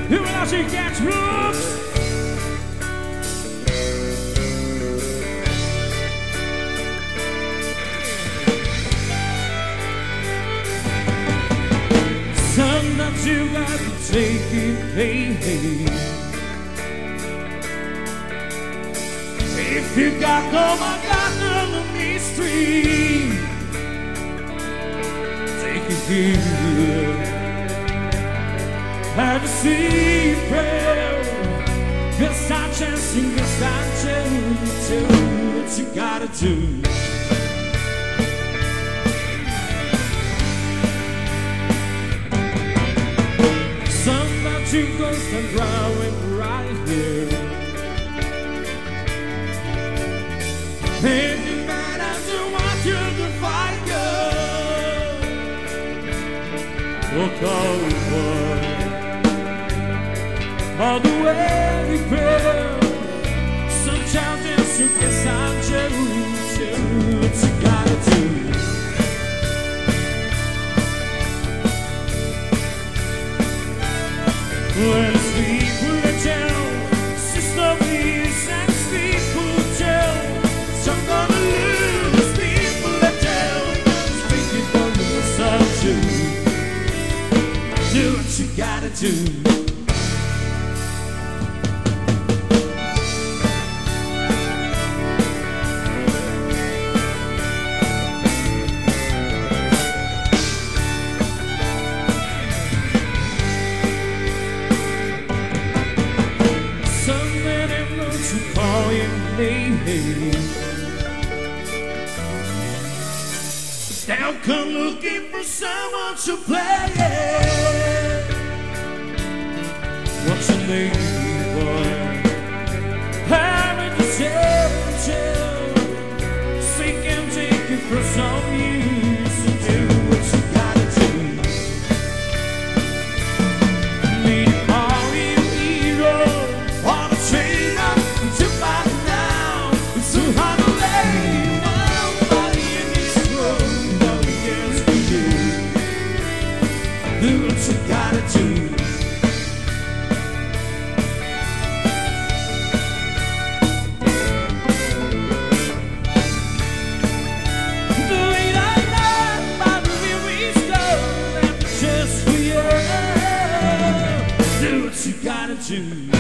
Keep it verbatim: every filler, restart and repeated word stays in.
When I see catch looks, sometimes you got to take it, hey, hey. If you got come, I got none of mystery. Take it here. Have a sweet prayer. Guess I chance you, guess I chance you. What you gotta do. Sometimes you go stand growing right here. And you might have to watch you to fight you. Look over all the way we pray. Sometimes it's you, guess I'm choose you. What you gotta do. When it's people that tell, system is and people tell. So I'm gonna lose people that tell. Speaking for yourself too. Do what you gotta do. They'll come looking for someone to play. What's your name, boy? Having the same chill. Seek and take it for some years to do what you gotta do. Need to call you hero on a train up to back down. It's too hard to lay. Do what you gotta do. The way I love by the way we go, that's just for you. Do what you gotta do.